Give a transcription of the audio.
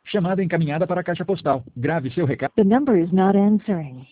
Chamada encaminhada para a caixa postal. Grave seu recado. The number is not answering.